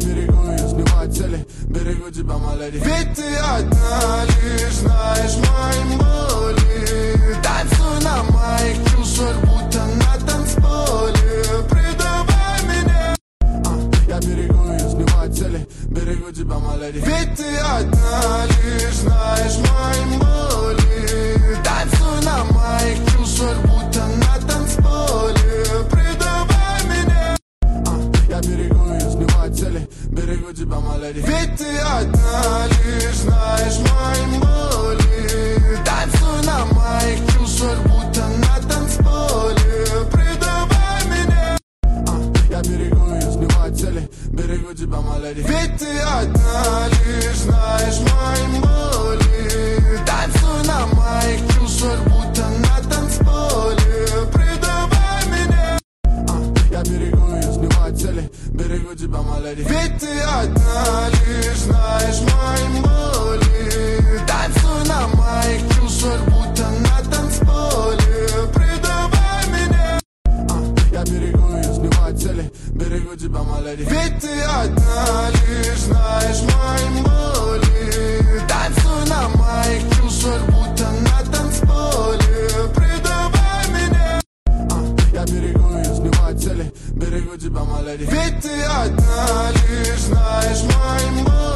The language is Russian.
берегу и сбиваю цели, берегу тебя, my lady. Ведь ты одна лишь знаешь мои боли. Танцуй на моих чувствах, будто на танцполе. Предавай меня. Я берегу и сбиваю цели, берегу тебя, my lady. Ведь ты одна лишь знаешь мои боли. Танцуй на моих чувствах, будто на танцполе. Предавай меня. Я берегу и сбиваю цели, берегу тебя, my lady. Ведь ты одна лишь знаешь мои боли. Танцуй на моих чувствах, будто на танцполе. Предавай меня. Я берегу и сбиваю цели, берегу тебя, my lady. Ведь ты одна лишь знаешь мои боли. Танцуй на моих чувствах, будто на танцполе. Предавай меня. Я берегу и сбиваю цели, берегу тебя, my lady. Ведь ты одна лишь знаешь мои боли. Танцуй на моих чувствах, будто на танцполе. Предавай меня. Я берегу и сбиваю цели, берегу тебя, my lady. Ведь ты одна лишь знаешь мои боли. Танцуй на моих чувствах, будто на танцполе. Предавай меня. Я берегу и сбиваю цели, берегу тебя, my lady. Ведь ты одна лишь знаешь мои боли.